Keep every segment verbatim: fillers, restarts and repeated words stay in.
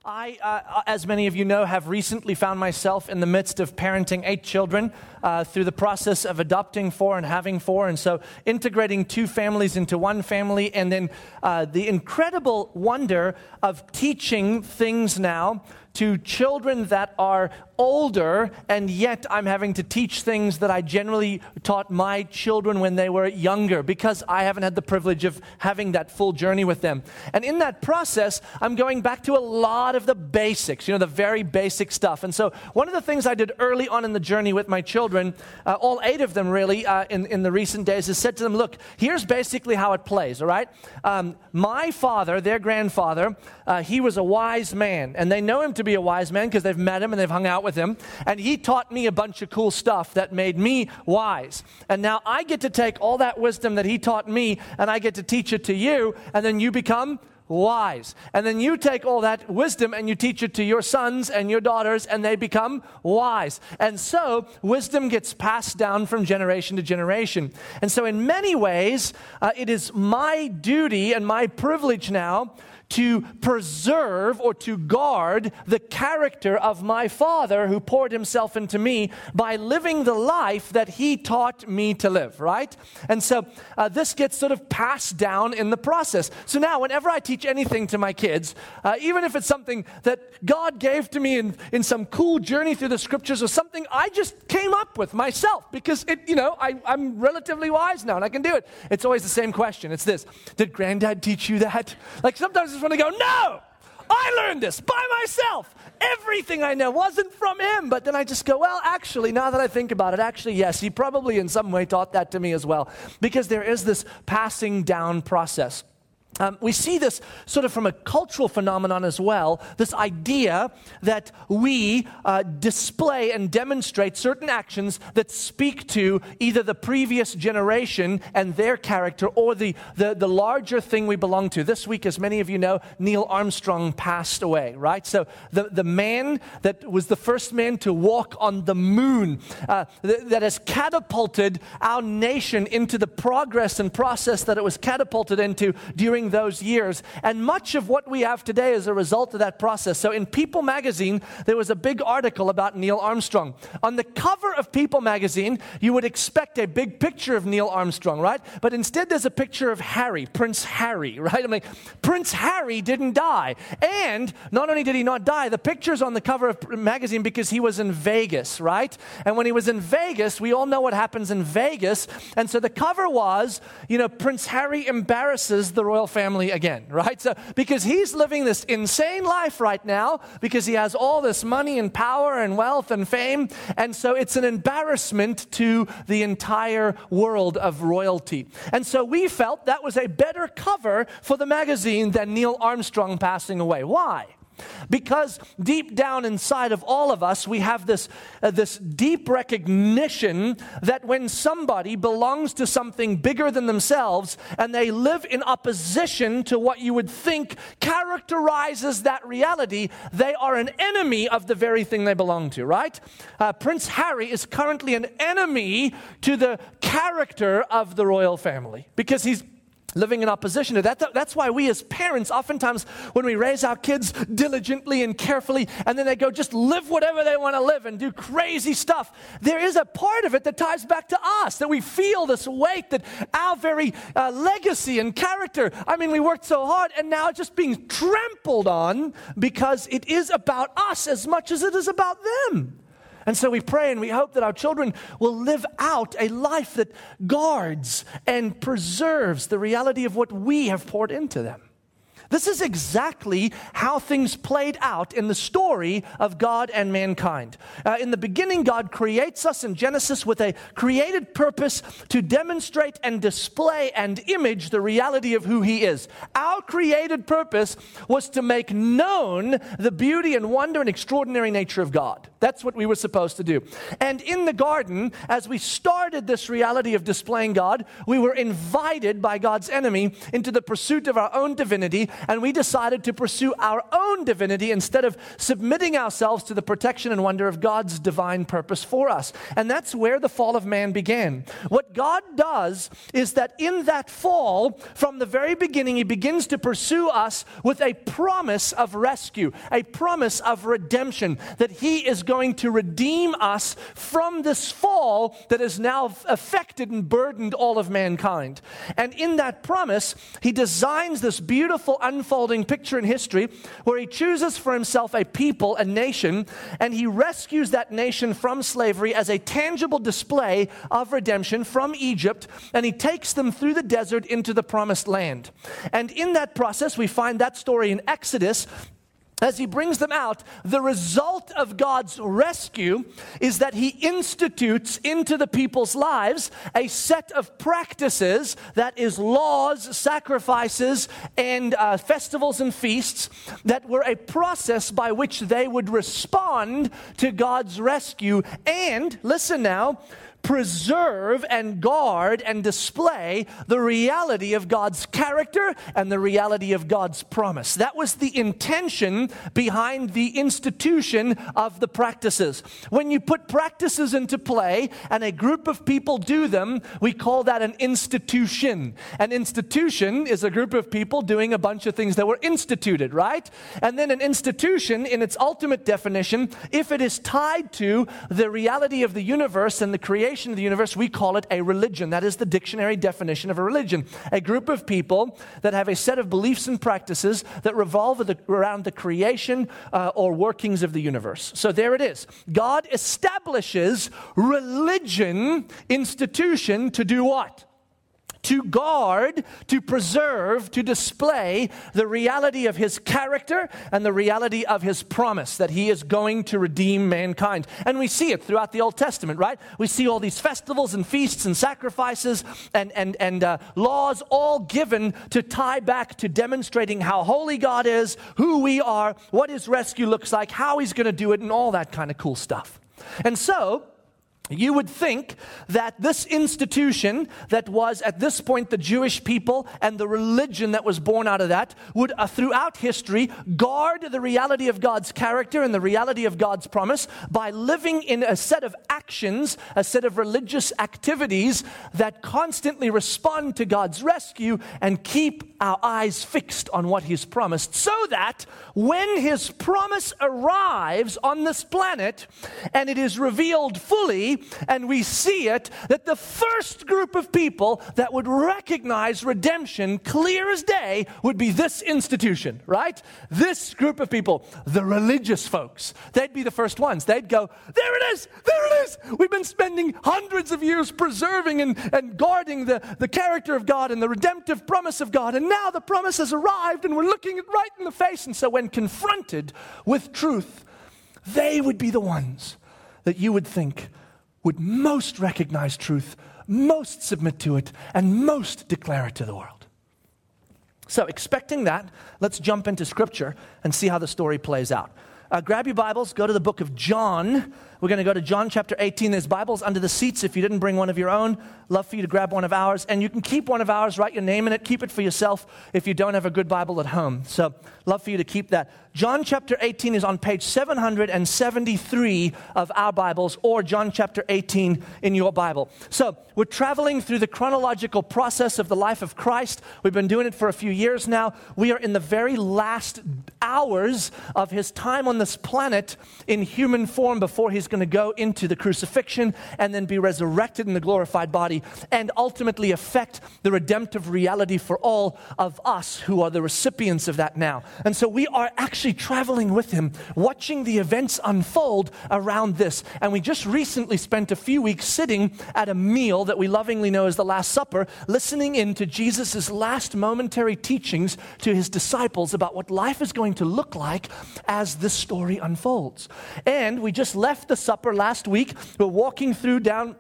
I, uh, as many of you know, have recently found myself in the midst of parenting eight children uh, through the process of adopting four and having four. And so integrating two families into one family, and then uh, the incredible wonder of teaching things now to children that are older, and yet I'm having to teach things that I generally taught my children when they were younger, because I haven't had the privilege of having that full journey with them. And in that process, I'm going back to a lot of the basics, you know, the very basic stuff. And so one of the things I did early on in the journey with my children, uh, all eight of them really, uh, in, in the recent days, is said to them, look, here's basically how it plays, all right? Um, my father, their grandfather, uh, he was a wise man, and they know him to be a wise man because they've met him and they've hung out with him, and he taught me a bunch of cool stuff that made me wise. And now I get to take all that wisdom that he taught me and I get to teach it to you, and then you become wise. And then you take all that wisdom and you teach it to your sons and your daughters, and they become wise. And so wisdom gets passed down from generation to generation. And so in many ways, uh, it is my duty and my privilege now to preserve or to guard the character of my father who poured himself into me by living the life that he taught me to live, right? And so uh, this gets sort of passed down in the process. So now whenever I teach anything to my kids, uh, even if it's something that God gave to me in, in some cool journey through the scriptures, or something I just came up with myself because it, you know, I, I'm relatively wise now and I can do it. It's always the same question. It's this: did Granddad teach you that? Like sometimes I just want to go, no, I learned this by myself. Everything I know wasn't from him. But then I just go, well, actually, now that I think about it, actually, yes, he probably in some way taught that to me as well. Because there is this passing down process. Um, we see this sort of from a cultural phenomenon as well, this idea that we uh, display and demonstrate certain actions that speak to either the previous generation and their character, or the, the, the larger thing we belong to. This week, as many of you know, Neil Armstrong passed away, right? So the, the man that was the first man to walk on the moon, uh, th- that has catapulted our nation into the progress and process that it was catapulted into during those years. And much of what we have today is a result of that process. So in People magazine, there was a big article about Neil Armstrong. On the cover of People magazine, you would expect a big picture of Neil Armstrong, right? But instead there's a picture of Harry, Prince Harry, right? I'm like, Prince Harry didn't die. And not only did he not die, the picture's on the cover of magazine because he was in Vegas, right? And when he was in Vegas, we all know what happens in Vegas. And so the cover was, you know, Prince Harry embarrasses the royal family again, right? So because he's living this insane life right now, because he has all this money and power and wealth and fame, and so it's an embarrassment to the entire world of royalty. And so we felt that was a better cover for the magazine than Neil Armstrong passing away. Why? Because deep down inside of all of us, we have this, uh, this deep recognition that when somebody belongs to something bigger than themselves and they live in opposition to what you would think characterizes that reality, they are an enemy of the very thing they belong to, right? Uh, Prince Harry is currently an enemy to the character of the royal family because he's living in opposition to that. That's why we as parents, oftentimes when we raise our kids diligently and carefully, and then they go just live whatever they want to live and do crazy stuff, there is a part of it that ties back to us, that we feel this weight that our very uh, legacy and character, I mean, we worked so hard and now it's just being trampled on because it is about us as much as it is about them. And so we pray and we hope that our children will live out a life that guards and preserves the reality of what we have poured into them. This is exactly how things played out in the story of God and mankind. Uh, in the beginning, God creates us in Genesis with a created purpose to demonstrate and display and image the reality of who He is. Our created purpose was to make known the beauty and wonder and extraordinary nature of God. That's what we were supposed to do. And in the garden, as we started this reality of displaying God, we were invited by God's enemy into the pursuit of our own divinity and we decided to pursue our own divinity instead of submitting ourselves to the protection and wonder of God's divine purpose for us. And that's where the fall of man began. What God does is that in that fall, from the very beginning, he begins to pursue us with a promise of rescue, a promise of redemption, that he is going to redeem us from this fall that has now affected and burdened all of mankind. And in that promise, he designs this beautiful unfolding picture in history where he chooses for himself a people, a nation, and he rescues that nation from slavery as a tangible display of redemption from Egypt, and he takes them through the desert into the promised land. And in that process, we find that story in Exodus. As he brings them out, the result of God's rescue is that he institutes into the people's lives a set of practices that is laws, sacrifices, and uh, festivals and feasts that were a process by which they would respond to God's rescue and, listen now, preserve and guard and display the reality of God's character and the reality of God's promise. That was the intention behind the institution of the practices. When you put practices into play and a group of people do them, we call that an institution. An institution is a group of people doing a bunch of things that were instituted, right? And then an institution, in its ultimate definition, if it is tied to the reality of the universe and the creation of the universe, we call it a religion. That is the dictionary definition of a religion. A group of people that have a set of beliefs and practices that revolve around the creation uh, or workings of the universe. So there it is. God establishes religion, institution, to do what? To guard, to preserve, to display the reality of his character and the reality of his promise that he is going to redeem mankind. And we see it throughout the Old Testament, right? We see all these festivals and feasts and sacrifices and, and, and uh, laws all given to tie back to demonstrating how holy God is, who we are, what his rescue looks like, how he's going to do it, and all that kind of cool stuff. And so, you would think that this institution that was at this point the Jewish people and the religion that was born out of that would uh, throughout history guard the reality of God's character and the reality of God's promise by living in a set of actions, a set of religious activities that constantly respond to God's rescue and keep our eyes fixed on what he's promised, so that when his promise arrives on this planet and it is revealed fully, and we see it, that the first group of people that would recognize redemption clear as day would be this institution, right? This group of people, the religious folks. They'd be the first ones. They'd go, there it is, there it is. We've been spending hundreds of years preserving and, and guarding the, the character of God and the redemptive promise of God, and now the promise has arrived and we're looking it right in the face. And so when confronted with truth, they would be the ones that you would think would most recognize truth, most submit to it, and most declare it to the world. So expecting that, let's jump into Scripture and see how the story plays out. Uh, grab your Bibles, go to the book of John. We're going to go to John chapter eighteen. There's Bibles under the seats if you didn't bring one of your own. Love for you to grab one of ours. And you can keep one of ours, write your name in it, keep it for yourself if you don't have a good Bible at home. So love for you to keep that. John chapter eighteen is on page seven hundred seventy-three of our Bibles, or John chapter eighteen in your Bible. So we're traveling through the chronological process of the life of Christ. We've been doing it for a few years now. We are in the very last hours of his time on this planet in human form before he's going to go into the crucifixion and then be resurrected in the glorified body and ultimately affect the redemptive reality for all of us who are the recipients of that now. And so we are actually traveling with him, watching the events unfold around this. And we just recently spent a few weeks sitting at a meal that we lovingly know as the Last Supper, listening into Jesus' last momentary teachings to his disciples about what life is going to look like as this story unfolds. And we just left the supper last week. We're walking through down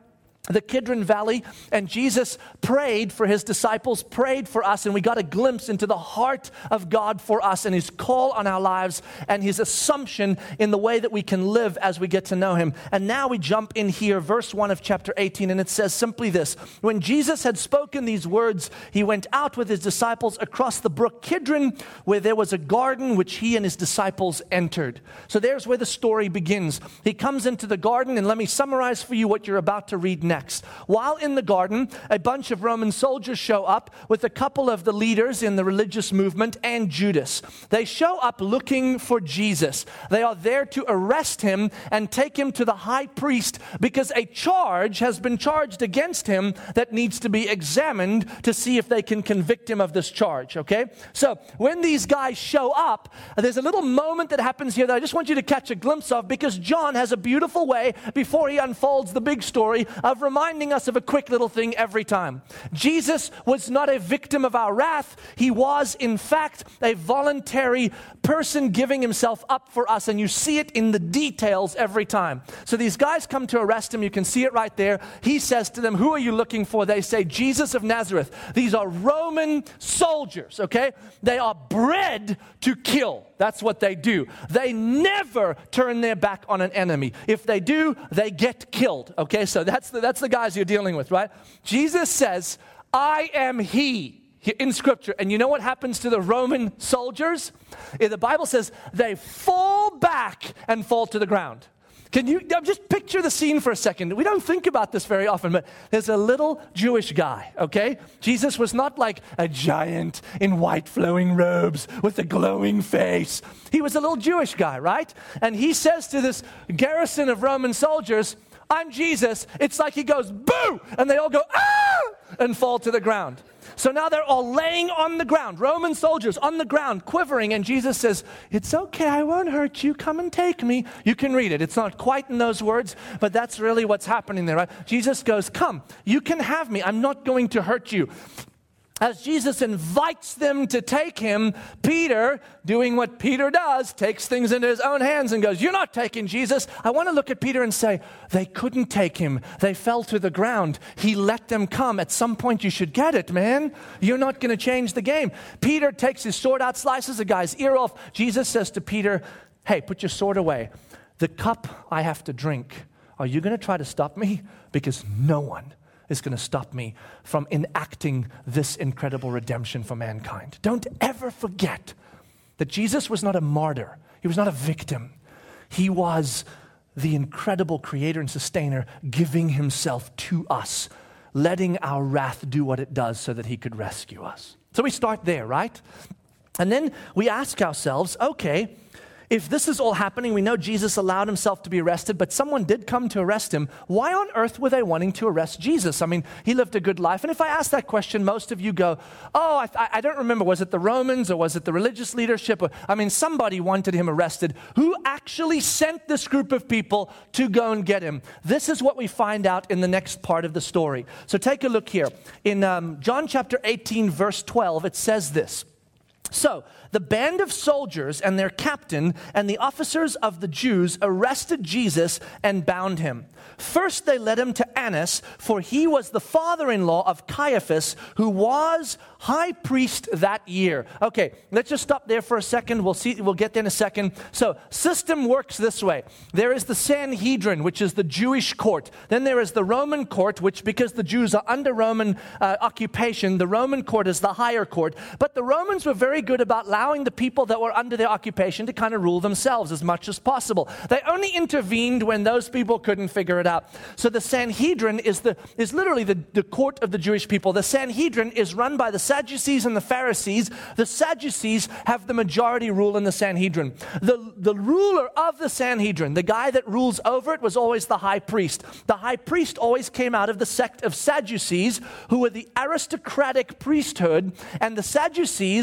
the Kidron Valley, and Jesus prayed for his disciples, prayed for us, and we got a glimpse into the heart of God for us and his call on our lives and his assumption in the way that we can live as we get to know him. And now we jump in here, verse one of chapter eighteen, and it says simply this: when Jesus had spoken these words, he went out with his disciples across the brook Kidron, where there was a garden which he and his disciples entered. So there's where the story begins. He comes into the garden, and let me summarize for you what you're about to read next. Next. While in the garden, a bunch of Roman soldiers show up with a couple of the leaders in the religious movement and Judas. They show up looking for Jesus. They are there to arrest him and take him to the high priest because a charge has been charged against him that needs to be examined to see if they can convict him of this charge, okay? So when these guys show up, there's a little moment that happens here that I just want you to catch a glimpse of, because John has a beautiful way before he unfolds the big story of reminding us of a quick little thing every time. Jesus was not a victim of our wrath. He was, in fact, a voluntary person giving himself up for us, and you see it in the details every time. So these guys come to arrest him. You can see it right there. He says to them, "Who are you looking for?" They say, "Jesus of Nazareth." These are Roman soldiers, okay? They are bred to kill. That's what they do. They never turn their back on an enemy. If they do, they get killed, okay? So that's the, that's the guys you're dealing with, right? Jesus says, "I am he," in Scripture. And you know what happens to the Roman soldiers? The Bible says they fall back and fall to the ground. Can you just picture the scene for a second? We don't think about this very often, but there's a little Jewish guy, okay? Jesus was not like a giant in white flowing robes with a glowing face. He was a little Jewish guy, right? And he says to this garrison of Roman soldiers, "I'm Jesus." It's like he goes, "Boo!" And they all go, "Ah!" and fall to the ground. So now they're all laying on the ground, Roman soldiers on the ground, quivering, and Jesus says, "It's okay, I won't hurt you, come and take me." You can read it. It's not quite in those words, but that's really what's happening there, right? Jesus goes, "Come, you can have me, I'm not going to hurt you." As Jesus invites them to take him, Peter, doing what Peter does, takes things into his own hands and goes, "You're not taking Jesus." I want to look at Peter and say, they couldn't take him. They fell to the ground. He let them come. At some point, you should get it, man. You're not going to change the game. Peter takes his sword out, slices a guy's ear off. Jesus says to Peter, "Hey, put your sword away. The cup I have to drink, are you going to try to stop me? Because no one is going to stop me from enacting this incredible redemption for mankind." Don't ever forget that Jesus was not a martyr. He was not a victim. He was the incredible creator and sustainer giving himself to us, letting our wrath do what it does so that he could rescue us. So we start there, right? And then we ask ourselves, okay, if this is all happening, we know Jesus allowed himself to be arrested, but someone did come to arrest him. Why on earth were they wanting to arrest Jesus? I mean, he lived a good life. And if I ask that question, most of you go, "Oh, I, I don't remember. Was it the Romans or was it the religious leadership?" Or, I mean, somebody wanted him arrested. Who actually sent this group of people to go and get him? This is what we find out in the next part of the story. So take a look here. In um, John chapter eighteen, verse twelve, it says this. So the band of soldiers and their captain and the officers of the Jews arrested Jesus and bound him. First they led him to Annas, for he was the father-in-law of Caiaphas, who was high priest that year. Okay, let's just stop there for a second. We'll see. We'll get there in a second. So, system works this way. There is the Sanhedrin, which is the Jewish court. Then there is the Roman court, which, because the Jews are under Roman uh, occupation, the Roman court is the higher court. But the Romans were very good about allowing the people that were under their occupation to kind of rule themselves as much as possible. They only intervened when those people couldn't figure it out. So the Sanhedrin is the is literally the, the court of the Jewish people. The Sanhedrin is run by the Sadducees and the Pharisees. The Sadducees have the majority rule in the Sanhedrin. The, the ruler of the Sanhedrin, the guy that rules over it, was always the high priest. The high priest always came out of the sect of Sadducees, who were the aristocratic priesthood, and the Sadducees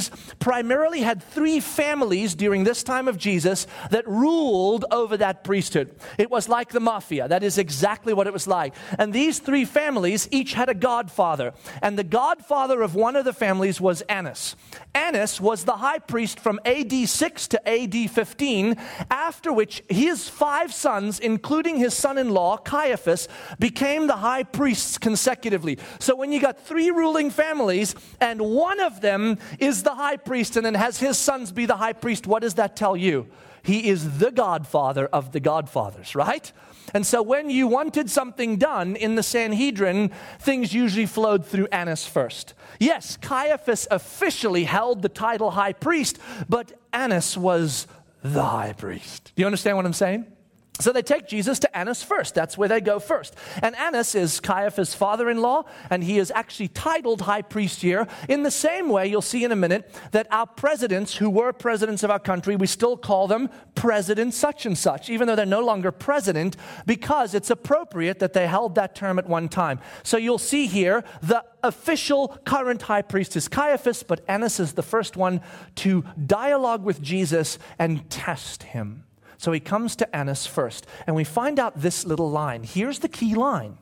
primarily had three families during this time of Jesus that ruled over that priesthood. It was like the mafia. That is exactly what it was like. And these three families each had a godfather. And the godfather of one of the families was Annas. Annas was the high priest from A D six to A D fifteen, after which his five sons, including his son-in-law, Caiaphas, became the high priests consecutively. So when you got three ruling families, and one of them is the high priest and then has his sons be the high priest, what does that tell you? He is the godfather of the godfathers, right? And so when you wanted something done in the Sanhedrin, things usually flowed through Annas first. Yes, Caiaphas officially held the title high priest, but Annas was the high priest. Do you understand what I'm saying? So they take Jesus to Annas first. That's where they go first. And Annas is Caiaphas' father-in-law, and he is actually titled high priest here. In the same way, you'll see in a minute, that our presidents who were presidents of our country, we still call them President such and such, even though they're no longer president, because it's appropriate that they held that term at one time. So you'll see here, the official current high priest is Caiaphas, but Annas is the first one to dialogue with Jesus and test him. So he comes to Annas first, and we find out this little line. Here's the key line.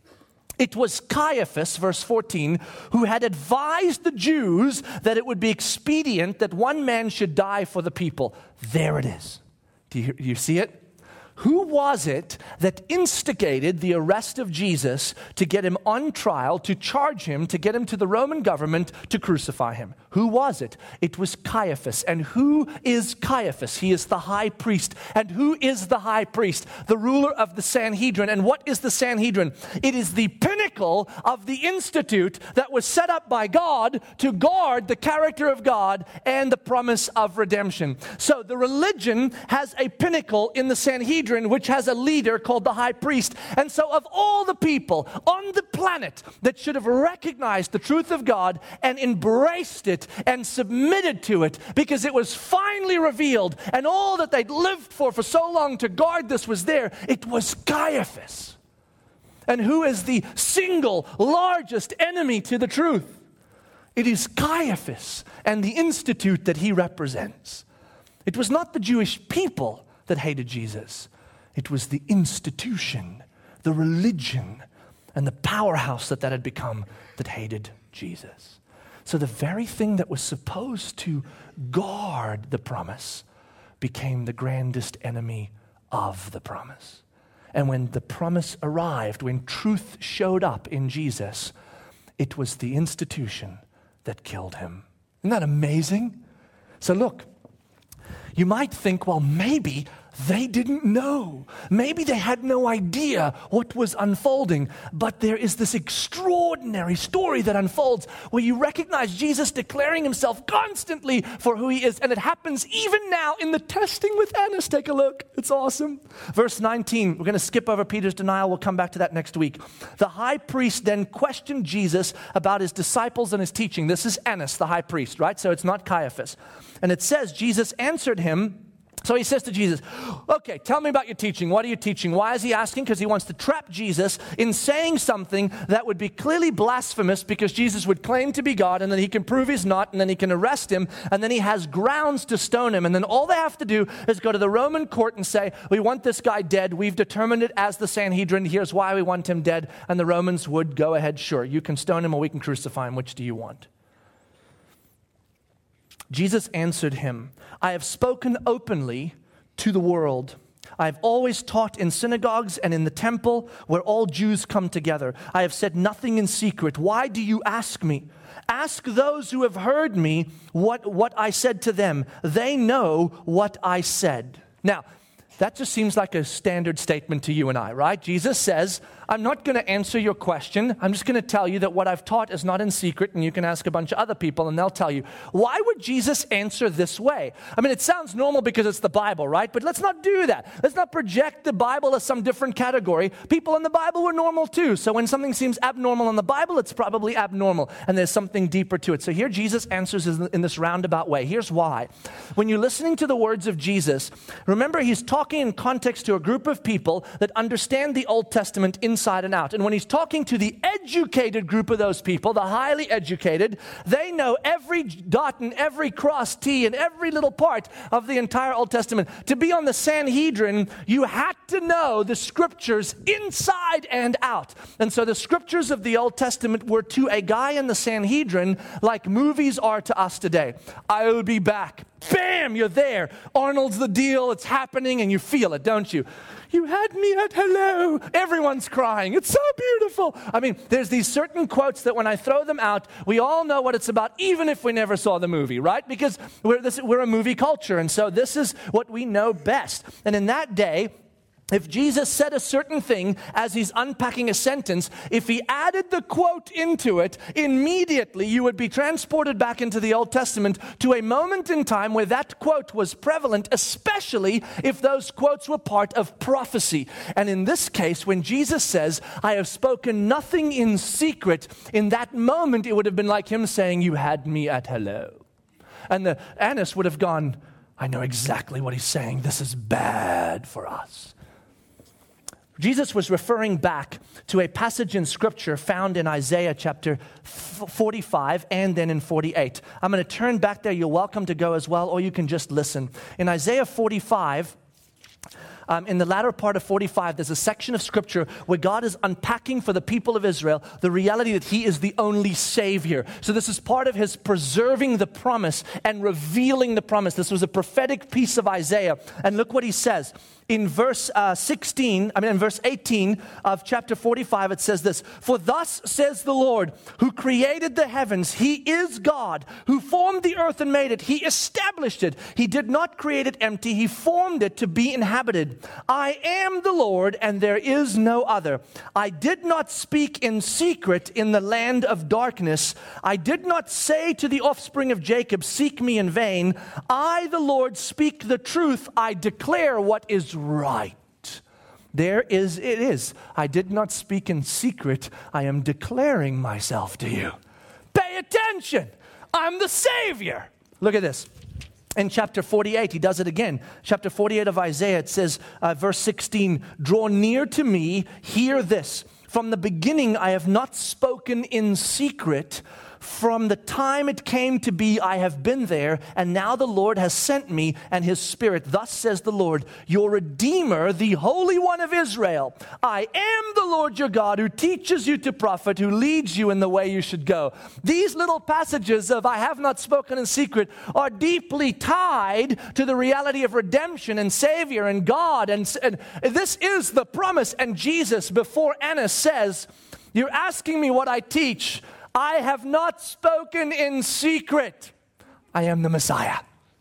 It was Caiaphas, verse fourteen, who had advised the Jews that it would be expedient that one man should die for the people. There it is. Do you, do you see it? Who was it that instigated the arrest of Jesus to get him on trial, to charge him, to get him to the Roman government to crucify him? Who was it? It was Caiaphas. And who is Caiaphas? He is the high priest. And who is the high priest? The ruler of the Sanhedrin. And what is the Sanhedrin? It is the pinnacle of the institute that was set up by God to guard the character of God and the promise of redemption. So the religion has a pinnacle in the Sanhedrin, which has a leader called the high priest. And so of all the people on the planet that should have recognized the truth of God and embraced it and submitted to it, because it was finally revealed and all that they'd lived for for so long to guard this was there, it was Caiaphas. And who is the single largest enemy to the truth? It is Caiaphas and the institute that he represents. It was not the Jewish people that hated Jesus. It was the institution, the religion, and the powerhouse that that had become that hated Jesus. So the very thing that was supposed to guard the promise became the grandest enemy of the promise. And when the promise arrived, when truth showed up in Jesus, it was the institution that killed him. Isn't that amazing? So look, you might think, well, maybe they didn't know. Maybe they had no idea what was unfolding. But there is this extraordinary story that unfolds where you recognize Jesus declaring himself constantly for who he is. And it happens even now in the testing with Annas. Take a look. It's awesome. Verse nineteen, we're going to skip over Peter's denial. We'll come back to that next week. The high priest then questioned Jesus about his disciples and his teaching. This is Annas, the high priest, right? So it's not Caiaphas. And it says, Jesus answered him. So he says to Jesus, okay, tell me about your teaching. What are you teaching? Why is he asking? Because he wants to trap Jesus in saying something that would be clearly blasphemous, because Jesus would claim to be God, and then he can prove he's not, and then he can arrest him, and then he has grounds to stone him. And then all they have to do is go to the Roman court and say, we want this guy dead. We've determined it as the Sanhedrin. Here's why we want him dead. And the Romans would go ahead, sure, you can stone him or we can crucify him. Which do you want? Jesus answered him, I have spoken openly to the world. I have always taught in synagogues and in the temple where all Jews come together. I have said nothing in secret. Why do you ask me? Ask those who have heard me what, what I said to them. They know what I said. Now, that just seems like a standard statement to you and I, right? Jesus says, I'm not going to answer your question. I'm just going to tell you that what I've taught is not in secret, and you can ask a bunch of other people and they'll tell you. Why would Jesus answer this way? I mean, it sounds normal because it's the Bible, right? But let's not do that. Let's not project the Bible as some different category. People in the Bible were normal too. So when something seems abnormal in the Bible, it's probably abnormal, and there's something deeper to it. So here Jesus answers in this roundabout way. Here's why. When you're listening to the words of Jesus, remember he's talking talking in context to a group of people that understand the Old Testament inside and out. And when he's talking to the educated group of those people, the highly educated, they know every dot and every cross T and every little part of the entire Old Testament. To be on the Sanhedrin, you had to know the scriptures inside and out. And so the scriptures of the Old Testament were to a guy in the Sanhedrin like movies are to us today. I will be back. Bam, you're there. Arnold's the deal. It's happening, and you feel it, don't you? You had me at hello. Everyone's crying. It's so beautiful. I mean, there's these certain quotes that when I throw them out, we all know what it's about, even if we never saw the movie, right? Because we're, this, we're a movie culture, and so this is what we know best. And in that day, if Jesus said a certain thing as he's unpacking a sentence, if he added the quote into it, immediately you would be transported back into the Old Testament to a moment in time where that quote was prevalent, especially if those quotes were part of prophecy. And in this case, when Jesus says, I have spoken nothing in secret, in that moment it would have been like him saying, you had me at hello. And the Annas would have gone, I know exactly what he's saying. This is bad for us. Jesus was referring back to a passage in Scripture found in Isaiah chapter forty-five and then in forty-eight. I'm going to turn back there. You're welcome to go as well, or you can just listen. In Isaiah forty-five, Um, in the latter part of forty-five, there's a section of Scripture where God is unpacking for the people of Israel the reality that He is the only Savior. So this is part of His preserving the promise and revealing the promise. This was a prophetic piece of Isaiah. And look what He says. In verse uh, sixteen, I mean in verse eighteen of chapter forty-five, it says this, For thus says the Lord, who created the heavens, He is God, who formed the earth and made it. He established it. He did not create it empty. He formed it to be inhabited. I am the Lord, and there is no other. I did not speak in secret in the land of darkness. I did not say to the offspring of Jacob, seek me in vain. I, the Lord, speak the truth. I declare what is right. There is, it is. I did not speak in secret. I am declaring myself to you. Pay attention. I'm the Savior. Look at this. In chapter forty-eight, he does it again. Chapter forty-eight of Isaiah, it says, uh, verse sixteen, draw near to me, hear this. From the beginning, I have not spoken in secret. From the time it came to be, I have been there, and now the Lord has sent me and His Spirit. Thus says the Lord, your Redeemer, the Holy One of Israel. I am the Lord your God, who teaches you to profit, who leads you in the way you should go. These little passages of I have not spoken in secret are deeply tied to the reality of redemption and Savior and God. And, and this is the promise. And Jesus, before Annas, says, you're asking me what I teach. I have not spoken in secret. I am the Messiah.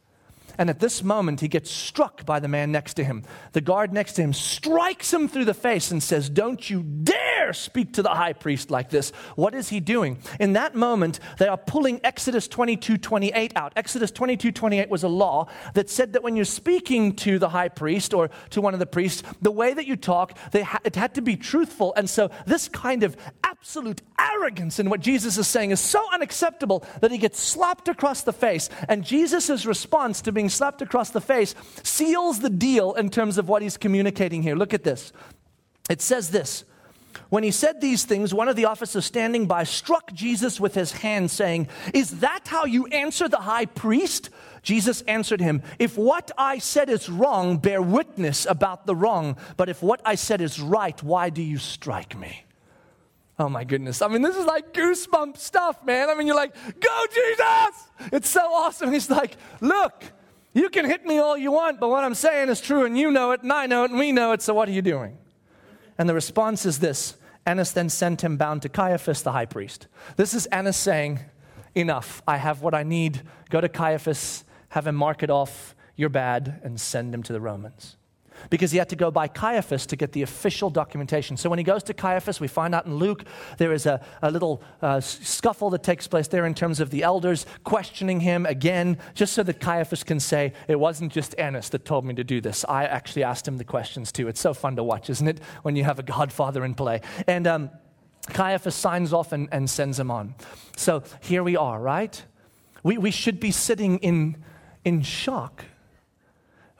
And at this moment, he gets struck by the man next to him. The guard next to him strikes him through the face and says, don't you dare speak to the high priest like this. What is he doing? In that moment, they are pulling Exodus twenty-two twenty-eight out. Exodus twenty-two twenty-eight was a law that said that when you're speaking to the high priest or to one of the priests, the way that you talk, they ha- it had to be truthful. And so this kind of absolute arrogance in what Jesus is saying is so unacceptable that he gets slapped across the face. And Jesus' response to being slapped across the face seals the deal in terms of what he's communicating here. Look at this. It says this. When he said these things, one of the officers standing by struck Jesus with his hand, saying, is that how you answer the high priest? Jesus answered him, if what I said is wrong, bear witness about the wrong. But if what I said is right, why do you strike me? Oh my goodness. I mean, this is like goosebump stuff, man. I mean, you're like, go Jesus! It's so awesome. He's like, look, you can hit me all you want, but what I'm saying is true, and you know it, and I know it, and we know it, so what are you doing? And the response is this. Annas then sent him bound to Caiaphas, the high priest. This is Annas saying, enough, I have what I need. Go to Caiaphas, have him mark it off, you're bad, and send him to the Romans. Because he had to go by Caiaphas to get the official documentation. So when he goes to Caiaphas, we find out in Luke, there is a, a little uh, scuffle that takes place there in terms of the elders questioning him again, just so that Caiaphas can say, it wasn't just Annas that told me to do this. I actually asked him the questions too. It's so fun to watch, isn't it, when you have a godfather in play. And um, Caiaphas signs off and, and sends him on. So here we are, right? We, we should be sitting in, in shock.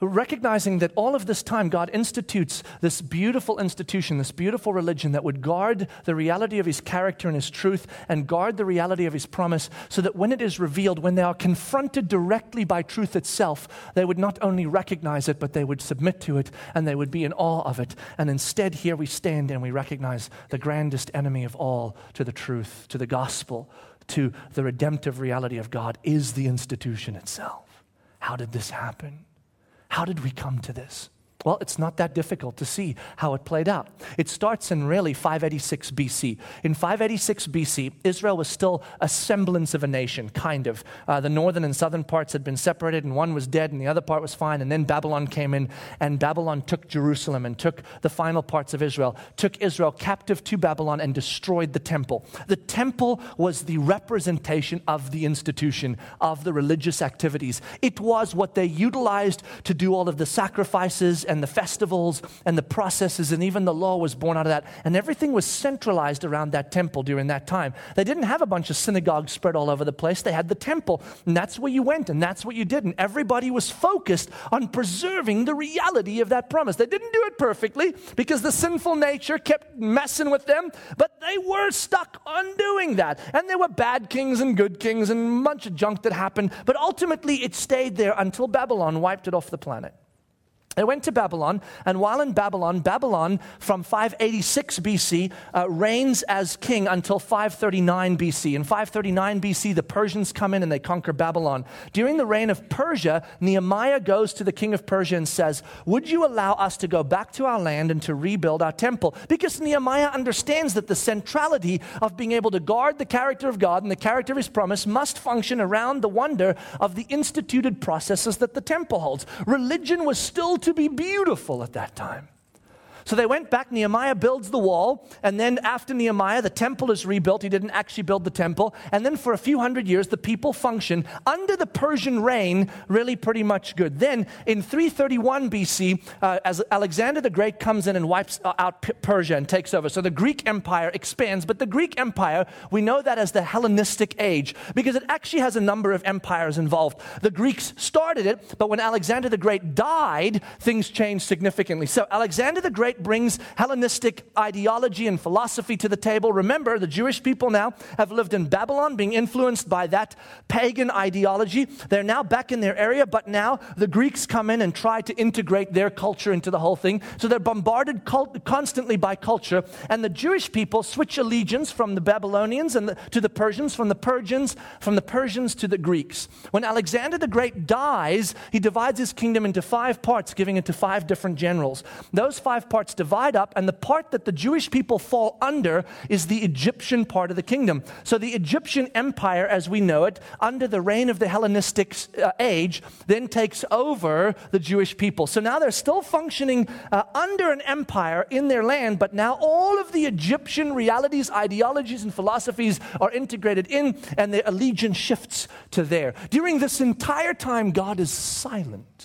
recognizing that all of this time God institutes this beautiful institution, this beautiful religion that would guard the reality of his character and his truth and guard the reality of his promise, so that when it is revealed, when they are confronted directly by truth itself, they would not only recognize it, but they would submit to it and they would be in awe of it. And instead, here we stand and we recognize the grandest enemy of all to the truth, to the gospel, to the redemptive reality of God is the institution itself. How did this happen? How did we come to this? Well, it's not that difficult to see how it played out. It starts in really five eighty-six B C. In five eighty-six B C, Israel was still a semblance of a nation, kind of. Uh, the northern and southern parts had been separated, and one was dead, and the other part was fine. And then Babylon came in, and Babylon took Jerusalem and took the final parts of Israel, took Israel captive to Babylon and destroyed the temple. The temple was the representation of the institution, of the religious activities. It was what they utilized to do all of the sacrifices and the festivals and the processes, and even the law was born out of that. And everything was centralized around that temple during that time. They didn't have a bunch of synagogues spread all over the place. They had the temple, and that's where you went, and that's what you did. And everybody was focused on preserving the reality of that promise. They didn't do it perfectly because the sinful nature kept messing with them, but they were stuck on doing that. And there were bad kings and good kings and a bunch of junk that happened, but ultimately it stayed there until Babylon wiped it off the planet. They went to Babylon, and while in Babylon, Babylon from five eighty-six B C uh, reigns as king until five thirty-nine B C. In five thirty-nine B C, the Persians come in and they conquer Babylon. During the reign of Persia, Nehemiah goes to the king of Persia and says, would you allow us to go back to our land and to rebuild our temple? Because Nehemiah understands that the centrality of being able to guard the character of God and the character of his promise must function around the wonder of the instituted processes that the temple holds. Religion was still to be beautiful at that time. So they went back, Nehemiah builds the wall, and then after Nehemiah, the temple is rebuilt. He didn't actually build the temple. And then for a few hundred years, the people function under the Persian reign really pretty much good. Then in three thirty-one B C, uh, as Alexander the Great comes in and wipes out P- Persia and takes over. So the Greek Empire expands, but the Greek Empire, we know that as the Hellenistic age because it actually has a number of empires involved. The Greeks started it, but when Alexander the Great died, things changed significantly. So Alexander the Great brings Hellenistic ideology and philosophy to the table. Remember, the Jewish people now have lived in Babylon, being influenced by that pagan ideology. They're now back in their area, but now the Greeks come in and try to integrate their culture into the whole thing. So they're bombarded cult- constantly by culture, and the Jewish people switch allegiance from the Babylonians and the, to the Persians, from the Persians, from the Persians to the Greeks. When Alexander the Great dies, he divides his kingdom into five parts, giving it to five different generals. Those five parts divide up, and the part that the Jewish people fall under is the Egyptian part of the kingdom. So the Egyptian empire, as we know it, under the reign of the Hellenistic uh, age, then takes over the Jewish people. So now they're still functioning uh, under an empire in their land, but now all of the Egyptian realities, ideologies, and philosophies are integrated in, and their allegiance shifts to there. During this entire time, God is silent.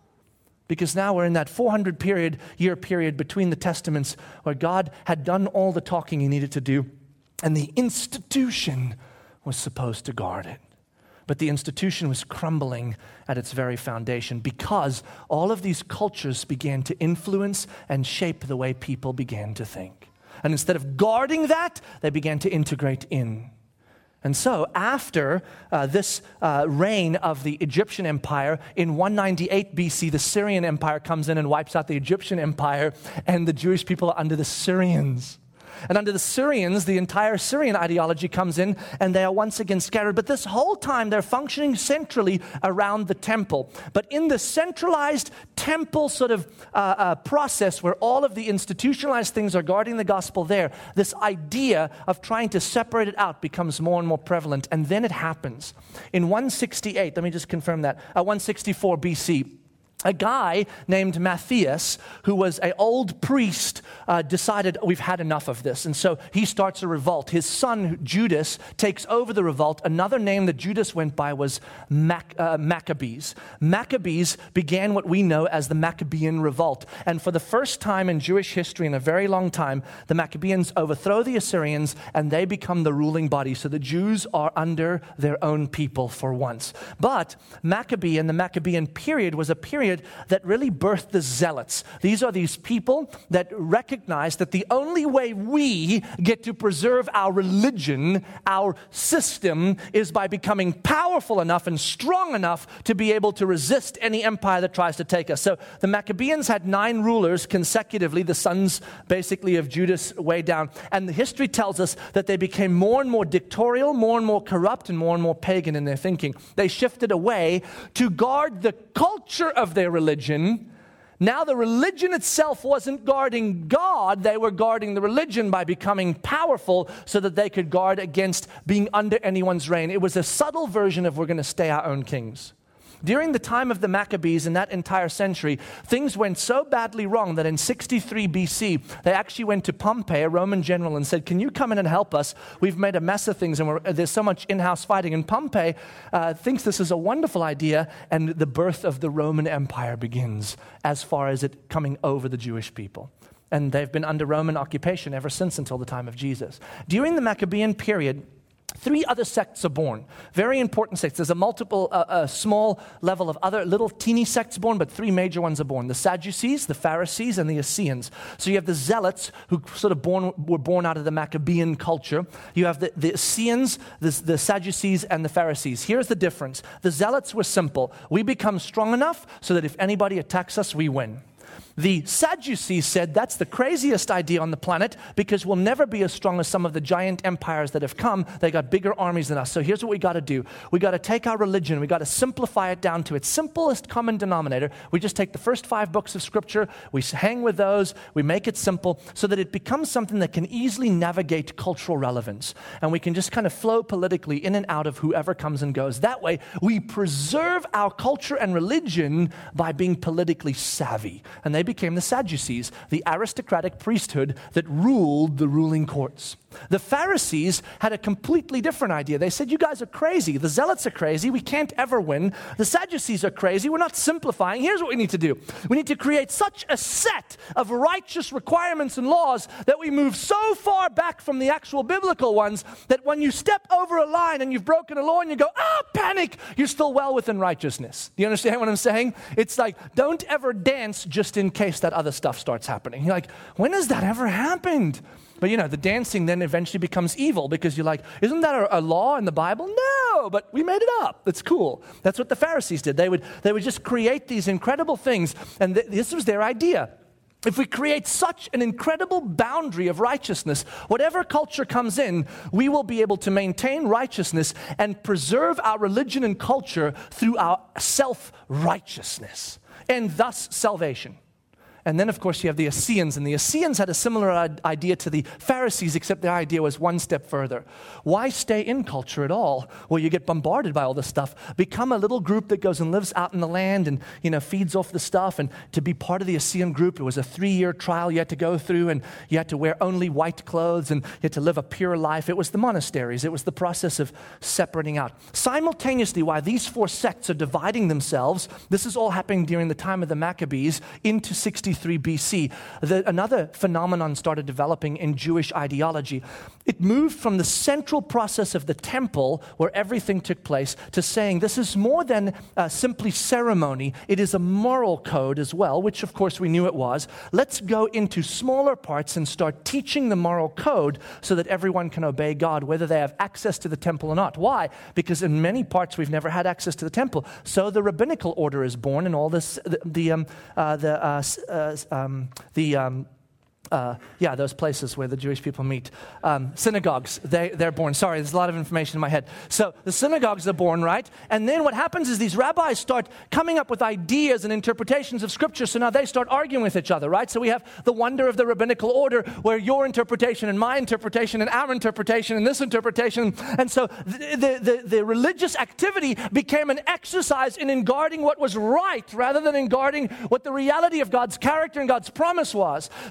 Because now we're in that four hundred period, year period between the testaments where God had done all the talking he needed to do, and the institution was supposed to guard it. But the institution was crumbling at its very foundation because all of these cultures began to influence and shape the way people began to think. And instead of guarding that, they began to integrate in. And so after uh, this uh, reign of the Egyptian empire, in one ninety-eight B C, the Syrian empire comes in and wipes out the Egyptian empire, and the Jewish people are under the Syrians. And under the Syrians, the entire Syrian ideology comes in, and they are once again scattered. But this whole time, they're functioning centrally around the temple. But in the centralized temple sort of uh, uh, process where all of the institutionalized things are guarding the gospel there, this idea of trying to separate it out becomes more and more prevalent. And then it happens. In one sixty-eight, let me just confirm that, uh, one sixty-four B C, a guy named Matthias, who was an old priest, uh, decided, we've had enough of this. And so he starts a revolt. His son, Judas, takes over the revolt. Another name that Judas went by was Mac- uh, Maccabees. Maccabees began what we know as the Maccabean Revolt. And for the first time in Jewish history, in a very long time, the Maccabeans overthrow the Assyrians, and they become the ruling body. So the Jews are under their own people for once. But Maccabee and the Maccabean period was a period period that really birthed the Zealots. These are these people that recognize that the only way we get to preserve our religion, our system, is by becoming powerful enough and strong enough to be able to resist any empire that tries to take us. So the Maccabees had nine rulers consecutively, the sons basically of Judas way down. And the history tells us that they became more and more dictatorial, more and more corrupt, and more and more pagan in their thinking. They shifted away to guard the culture of their religion. Now the religion itself wasn't guarding God, they were guarding the religion by becoming powerful so that they could guard against being under anyone's reign. It was a subtle version of we're going to stay our own kings. During the time of the Maccabees in that entire century, things went so badly wrong that in sixty-three B C, they actually went to Pompey, a Roman general, and said, can you come in and help us? We've made a mess of things and we're, there's so much in-house fighting. And Pompey uh, thinks this is a wonderful idea, and the birth of the Roman Empire begins as far as it coming over the Jewish people. And they've been under Roman occupation ever since until the time of Jesus. During the Maccabean period, three other sects are born. Very important sects. There's a multiple, uh, a small level of other little teeny sects born, but three major ones are born. The Sadducees, the Pharisees, and the Essenes. So you have the Zealots, who sort of born, were born out of the Maccabean culture. You have the, the Essenes, the, the Sadducees, and the Pharisees. Here's the difference. The Zealots were simple. We become strong enough so that if anybody attacks us, we win. The Sadducees said that's the craziest idea on the planet because we'll never be as strong as some of the giant empires that have come. They got bigger armies than us. So here's what we got to do. We got to take our religion. We got to simplify it down to its simplest common denominator. We just take the first five books of Scripture. We hang with those. We make it simple so that it becomes something that can easily navigate cultural relevance. And we can just kind of flow politically in and out of whoever comes and goes. That way, we preserve our culture and religion by being politically savvy. And they became the Sadducees, the aristocratic priesthood that ruled the ruling courts. The Pharisees had a completely different idea. They said, you guys are crazy. The Zealots are crazy. We can't ever win. The Sadducees are crazy. We're not simplifying. Here's what we need to do. We need to create such a set of righteous requirements and laws that we move so far back from the actual biblical ones that when you step over a line and you've broken a law and you go, ah, panic, you're still well within righteousness. Do you understand what I'm saying? It's like, don't ever dance just in case that other stuff starts happening. You're like, when has that ever happened? But you know, the dancing then eventually becomes evil because you're like, isn't that a, a law in the Bible? No, but we made it up. That's cool. That's what the Pharisees did. They would, they would just create these incredible things, and th- this was their idea. If we create such an incredible boundary of righteousness, whatever culture comes in, we will be able to maintain righteousness and preserve our religion and culture through our self-righteousness, and thus salvation. And then, of course, you have the Essenes, and the Essenes had a similar idea to the Pharisees, except their idea was one step further. Why stay in culture at all? Well, you get bombarded by all this stuff. Become a little group that goes and lives out in the land and, you know, feeds off the stuff. And to be part of the Essene group, it was a three-year trial you had to go through, and you had to wear only white clothes, and you had to live a pure life. It was the monasteries. It was the process of separating out. Simultaneously, while these four sects are dividing themselves, this is all happening during the time of the Maccabees into sixty-three B C, the, another phenomenon started developing in Jewish ideology. It moved from the central process of the temple, where everything took place, to saying this is more than uh, simply ceremony. It is a moral code as well, which of course we knew it was. Let's go into smaller parts and start teaching the moral code so that everyone can obey God, whether they have access to the temple or not. Why? Because in many parts we've never had access to the temple. So the rabbinical order is born, and all this, the, the, um, uh, the uh, uh, um, the um, Uh, yeah, those places where the Jewish people meet. Um, synagogues, they, they're born. Sorry, there's a lot of information in my head. So the synagogues are born, right? And then what happens is these rabbis start coming up with ideas and interpretations of Scripture, so now they start arguing with each other, right? So we have the wonder of the rabbinical order, where your interpretation and my interpretation and our interpretation and this interpretation. And so the, the, the, the religious activity became an exercise in, in guarding what was right rather than in guarding what the reality of God's character and God's promise was. So you have all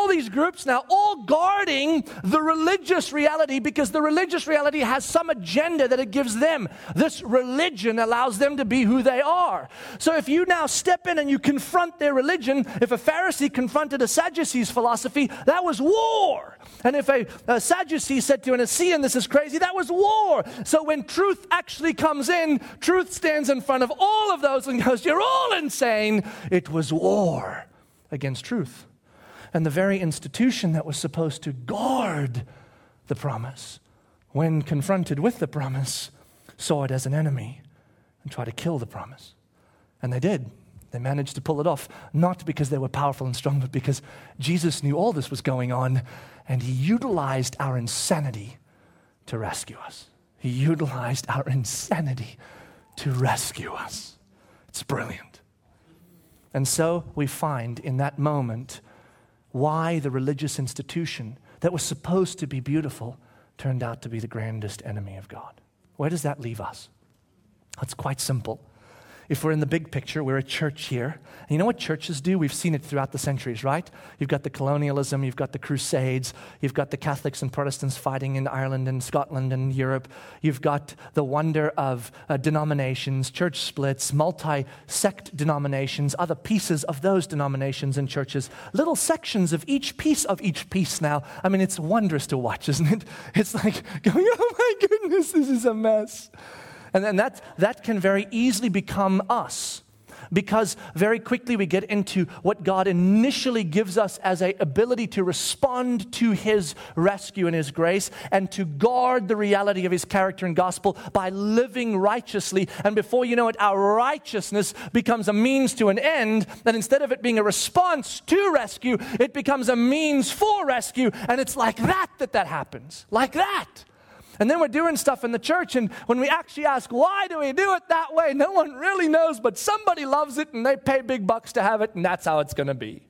all these groups now, all guarding the religious reality because the religious reality has some agenda that it gives them. This religion allows them to be who they are. So if you now step in and you confront their religion, if a Pharisee confronted a Sadducee's philosophy, that was war. And if a, a Sadducee said to an Essenean, this is crazy, that was war. So when truth actually comes in, truth stands in front of all of those and goes, you're all insane. It was war against truth. And the very institution that was supposed to guard the promise, when confronted with the promise, saw it as an enemy and tried to kill the promise. And they did. They managed to pull it off, not because they were powerful and strong, but because Jesus knew all this was going on, and he utilized our insanity to rescue us. He utilized our insanity to rescue us. It's brilliant. And so we find in that moment why the religious institution that was supposed to be beautiful turned out to be the grandest enemy of God. Where does that leave us? It's quite simple. If we're in the big picture, we're a church here. And you know what churches do? We've seen it throughout the centuries, right? You've got the colonialism, you've got the Crusades, you've got the Catholics and Protestants fighting in Ireland and Scotland and Europe. You've got the wonder of uh, denominations, church splits, multi-sect denominations, other pieces of those denominations in churches, little sections of each piece of each piece now. I mean, it's wondrous to watch, isn't it? It's like going, oh my goodness, this is a mess. And then that, that can very easily become us because very quickly we get into what God initially gives us as an ability to respond to his rescue and his grace and to guard the reality of his character and gospel by living righteously. And before you know it, our righteousness becomes a means to an end. And instead of it being a response to rescue, it becomes a means for rescue. And it's like that that that happens. Like that. And then we're doing stuff in the church, and when we actually ask, why do we do it that way? No one really knows, but somebody loves it, and they pay big bucks to have it, and that's how it's going to be.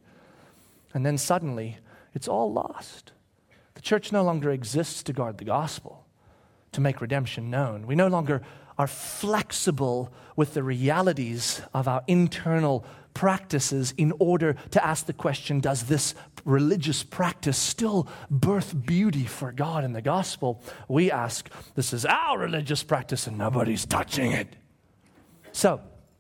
And then suddenly, it's all lost. The church no longer exists to guard the gospel, to make redemption known. We no longer are flexible with the realities of our internal practices in order to ask the question, does this religious practice still birth beauty for God in the gospel? We ask, this is our religious practice and nobody's touching it. So,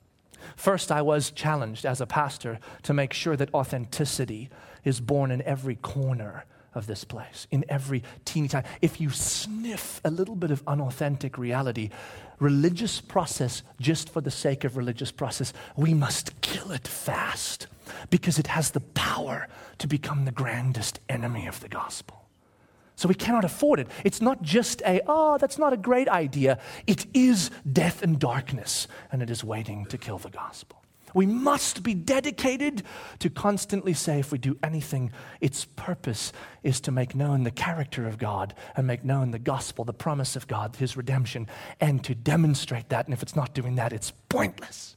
first I was challenged as a pastor to make sure that authenticity is born in every corner of this place, in every teeny tiny. If you sniff a little bit of unauthentic reality, religious process just for the sake of religious process, we must kill it fast because it has the power to become the grandest enemy of the gospel. So we cannot afford it. It's not just a, oh, that's not a great idea. It is death and darkness, and it is waiting to kill the gospel. We must be dedicated to constantly say, if we do anything, its purpose is to make known the character of God and make known the gospel, the promise of God, his redemption, and to demonstrate that. And if it's not doing that, it's pointless.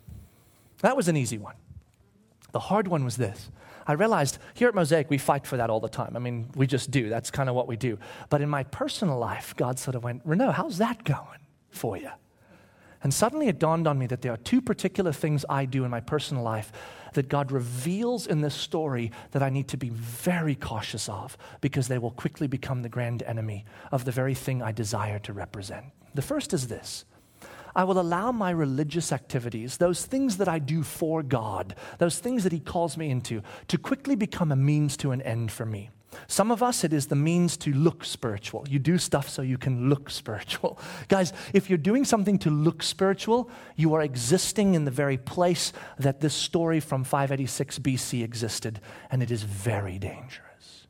That was an easy one. The hard one was this. I realized here at Mosaic, we fight for that all the time. I mean, we just do. That's kind of what we do. But in my personal life, God sort of went, Renaud, how's that going for you? And suddenly it dawned on me that there are two particular things I do in my personal life that God reveals in this story that I need to be very cautious of because they will quickly become the grand enemy of the very thing I desire to represent. The first is this. I will allow my religious activities, those things that I do for God, those things that he calls me into, to quickly become a means to an end for me. Some of us, it is the means to look spiritual. You do stuff so you can look spiritual. Guys, if you're doing something to look spiritual, you are existing in the very place that this story from five eighty-six B C existed, and it is very dangerous.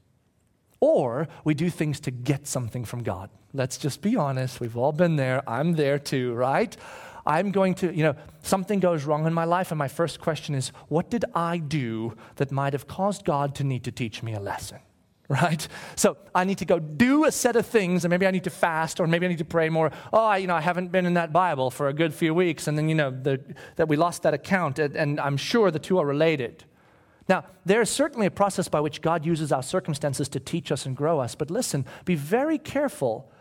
Or we do things to get something from God. Let's just be honest. We've all been there. I'm there too, right? I'm going to, you know, something goes wrong in my life, and my first question is, what did I do that might have caused God to need to teach me a lesson? Right? So I need to go do a set of things, and maybe I need to fast, or maybe I need to pray more. Oh, I, you know, I haven't been in that Bible for a good few weeks, and then, you know, the, that we lost that account, and, and I'm sure the two are related. Now, there is certainly a process by which God uses our circumstances to teach us and grow us, but listen, be very careful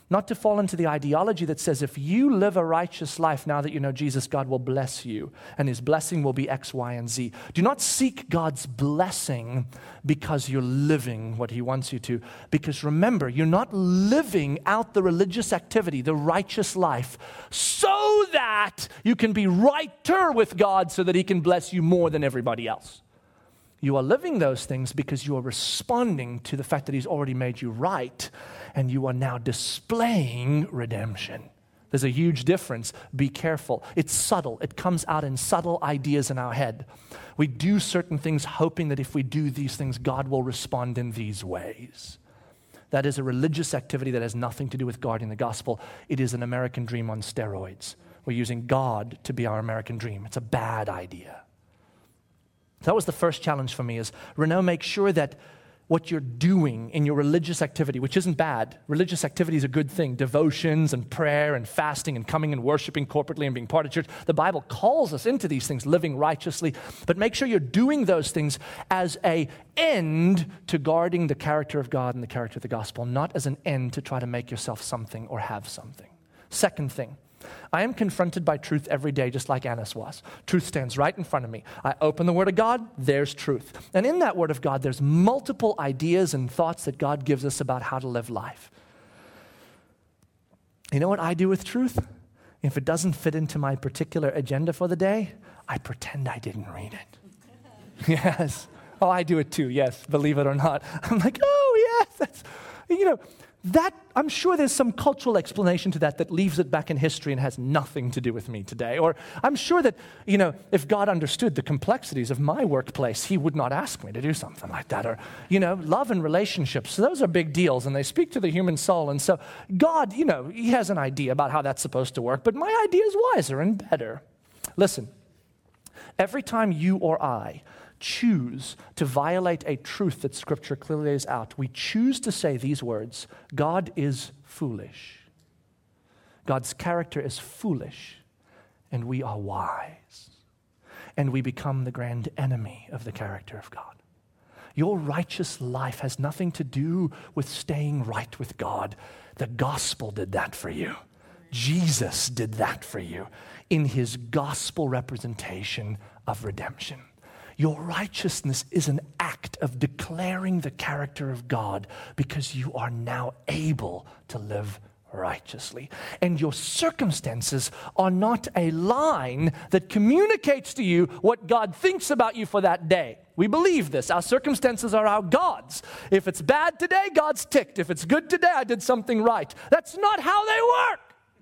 Not to fall into the ideology that says if you live a righteous life now that you know Jesus, God will bless you and his blessing will be X, Y, and Z. Do not seek God's blessing because you're living what he wants you to. Because remember, you're not living out the religious activity, the righteous life, so that you can be righter with God so that he can bless you more than everybody else. You are living those things because you are responding to the fact that he's already made you right, and you are now displaying redemption. There's a huge difference. Be careful. It's subtle. It comes out in subtle ideas in our head. We do certain things hoping that if we do these things, God will respond in these ways. That is a religious activity that has nothing to do with guarding the gospel. It is an American dream on steroids. We're using God to be our American dream. It's a bad idea. That was the first challenge for me is, Renault, make sure that what you're doing in your religious activity, which isn't bad. Religious activity is a good thing. Devotions and prayer and fasting and coming and worshiping corporately and being part of church. The Bible calls us into these things, living righteously. But make sure you're doing those things as an end to guarding the character of God and the character of the gospel, not as an end to try to make yourself something or have something. Second thing. I am confronted by truth every day, just like Annas was. Truth stands right in front of me. I open the Word of God, there's truth. And in that Word of God, there's multiple ideas and thoughts that God gives us about how to live life. You know what I do with truth? If it doesn't fit into my particular agenda for the day, I pretend I didn't read it. Yes. Oh, I do it too, yes, believe it or not. I'm like, oh, yes, that's, you know, That, I'm sure there's some cultural explanation to that that leaves it back in history and has nothing to do with me today. Or I'm sure that, you know, if God understood the complexities of my workplace, he would not ask me to do something like that. Or, you know, love and relationships, so those are big deals and they speak to the human soul. And so God, you know, he has an idea about how that's supposed to work, but my idea is wiser and better. Listen, every time you or I choose to violate a truth that Scripture clearly lays out, we choose to say these words: God is foolish. God's character is foolish, and we are wise. And we become the grand enemy of the character of God. Your righteous life has nothing to do with staying right with God. The gospel did that for you. Jesus did that for you in his gospel representation of redemption. Your righteousness is an act of declaring the character of God because you are now able to live righteously. And your circumstances are not a line that communicates to you what God thinks about you for that day. We believe this. Our circumstances are our gods. If it's bad today, God's ticked. If it's good today, I did something right. That's not how they work.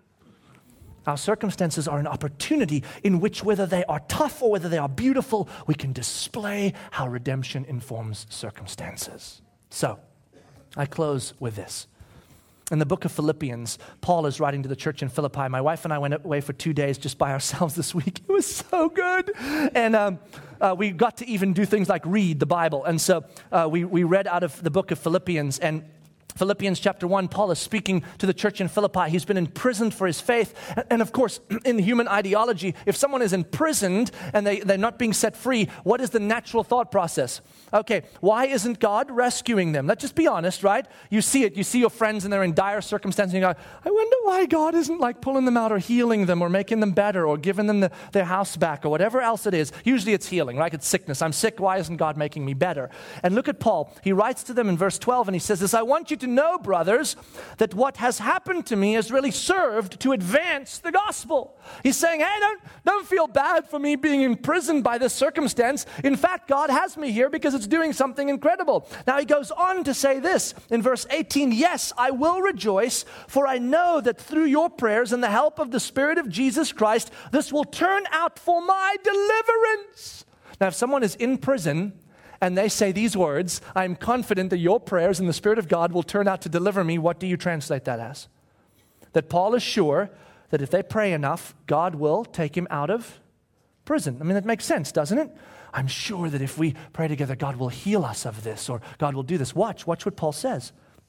Our circumstances are an opportunity in which, whether they are tough or whether they are beautiful, we can display how redemption informs circumstances. So, I close with this. In the book of Philippians, Paul is writing to the church in Philippi. My wife and I went away for two days just by ourselves this week. It was so good. And um, uh, we got to even do things like read the Bible. And so uh, we, we read out of the book of Philippians, and Philippians chapter one, Paul is speaking to the church in Philippi. He's been imprisoned for his faith. And of course, in the human ideology, if someone is imprisoned and they, they're not being set free, what is the natural thought process? Okay, why isn't God rescuing them? Let's just be honest, right? You see it. You see your friends and they're in dire circumstances and you go, I wonder why God isn't like pulling them out or healing them or making them better or giving them the, their house back or whatever else it is. Usually it's healing, right? It's sickness. I'm sick. Why isn't God making me better? And look at Paul. He writes to them in verse twelve and he says this: I want you to know, brothers, that what has happened to me has really served to advance the gospel. He's saying, hey, don't, don't feel bad for me being imprisoned by this circumstance. In fact, God has me here because it's doing something incredible. Now he goes on to say this in verse eighteen, yes, I will rejoice, for I know that through your prayers and the help of the Spirit of Jesus Christ, this will turn out for my deliverance. Now, if someone is in prison and they say these words, I'm confident that your prayers and the Spirit of God will turn out to deliver me, what do you translate that as? That Paul is sure that if they pray enough, God will take him out of prison. I mean, that makes sense, doesn't it? I'm sure that if we pray together, God will heal us of this, or God will do this. Watch, watch what Paul says.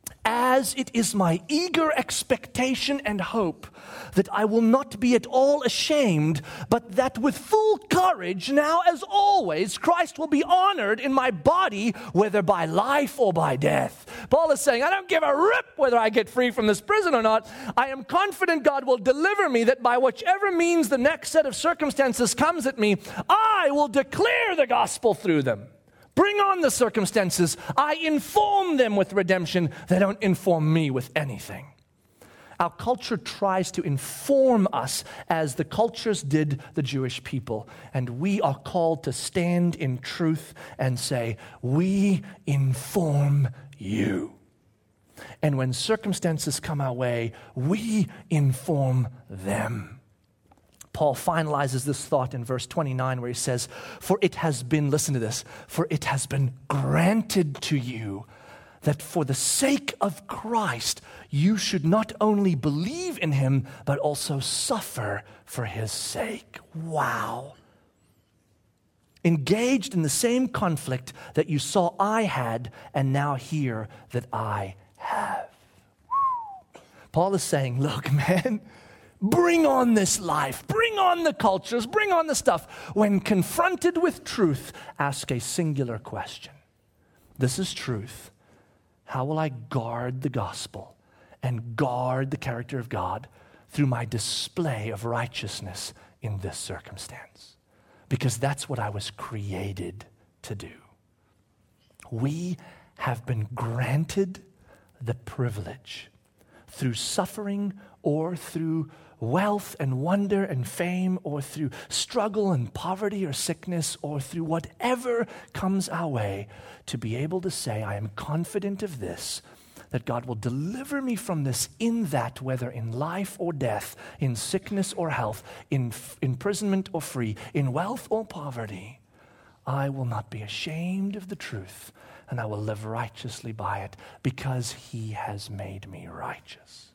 as it is my eager expectation and hope that I will not be at all ashamed, but that with full courage, now as always, Christ will be honored in my body, whether by life or by death. Paul is saying, I don't give a rip whether I get free from this prison or not. I am confident God will deliver me, that by whichever means the next set of circumstances comes at me, I will declare the gospel through them. Bring on the circumstances. I inform them with redemption. They don't inform me with anything. Our culture tries to inform us as the cultures did the Jewish people. And we are called to stand in truth and say, we inform you. And when circumstances come our way, we inform them. Paul finalizes this thought in verse twenty-nine where he says, for it has been, listen to this, for it has been granted to you that for the sake of Christ, you should not only believe in him, but also suffer for his sake. Wow. Engaged in the same conflict that you saw I had, and now hear that I have. Paul is saying, look, man, bring on this life, bring on the cultures, bring on the stuff. When confronted with truth, ask a singular question. This is truth. How will I guard the gospel and guard the character of God through my display of righteousness in this circumstance? Because that's what I was created to do. We have been granted the privilege through suffering or through wealth and wonder and fame, or through struggle and poverty or sickness, or through whatever comes our way, to be able to say, I am confident of this, that God will deliver me from this in that, whether in life or death, in sickness or health, in f- imprisonment or free, in wealth or poverty. I will not be ashamed of the truth, and I will live righteously by it, because he has made me righteous.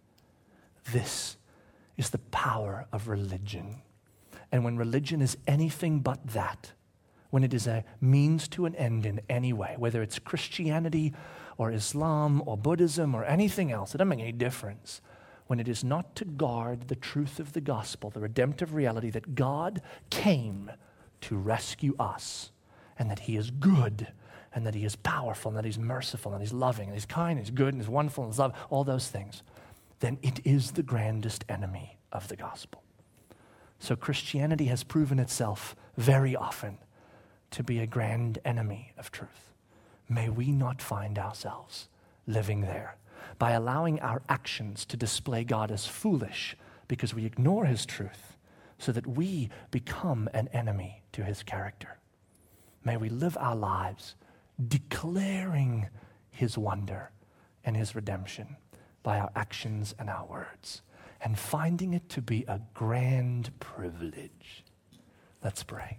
This is the power of religion. And when religion is anything but that, when it is a means to an end in any way, whether it's Christianity or Islam or Buddhism or anything else, it doesn't make any difference. When it is not to guard the truth of the gospel, the redemptive reality that God came to rescue us, and that he is good, and that he is powerful, and that he's merciful, and he's loving, and he's kind, and he's good, and he's wonderful, and he's love, all those things, then it is the grandest enemy of the gospel. So Christianity has proven itself very often to be a grand enemy of truth. May we not find ourselves living there by allowing our actions to display God as foolish because we ignore his truth, so that we become an enemy to his character. May we live our lives declaring his wonder and his redemption by our actions and our words, and finding it to be a grand privilege. Let's pray.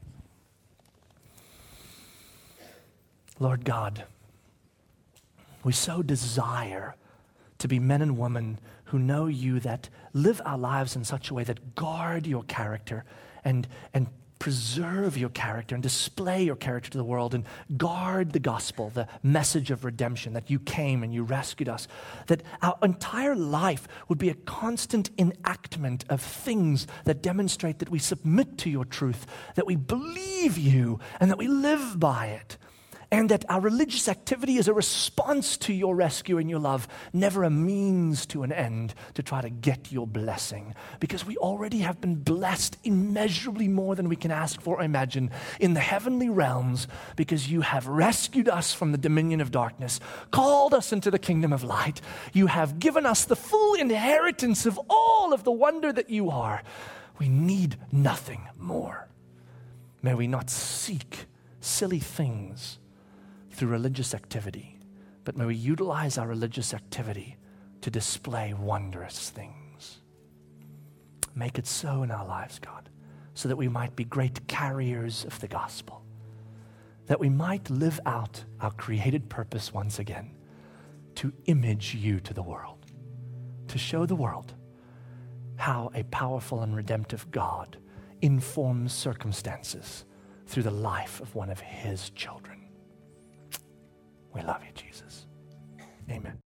Lord God, we so desire to be men and women who know you, that live our lives in such a way that guard your character and, and preserve your character and display your character to the world, and guard the gospel, the message of redemption, that you came and you rescued us, that our entire life would be a constant enactment of things that demonstrate that we submit to your truth, that we believe you, and that we live by it. And that our religious activity is a response to your rescue and your love, never a means to an end to try to get your blessing. Because we already have been blessed immeasurably more than we can ask for or imagine in the heavenly realms, because you have rescued us from the dominion of darkness, called us into the kingdom of light. You have given us the full inheritance of all of the wonder that you are. We need nothing more. May we not seek silly things through religious activity, but may we utilize our religious activity to display wondrous things. Make it so in our lives, God, so that we might be great carriers of the gospel, that we might live out our created purpose once again, to image you to the world, to show the world how a powerful and redemptive God informs circumstances through the life of one of his children. We love you, Jesus. Amen.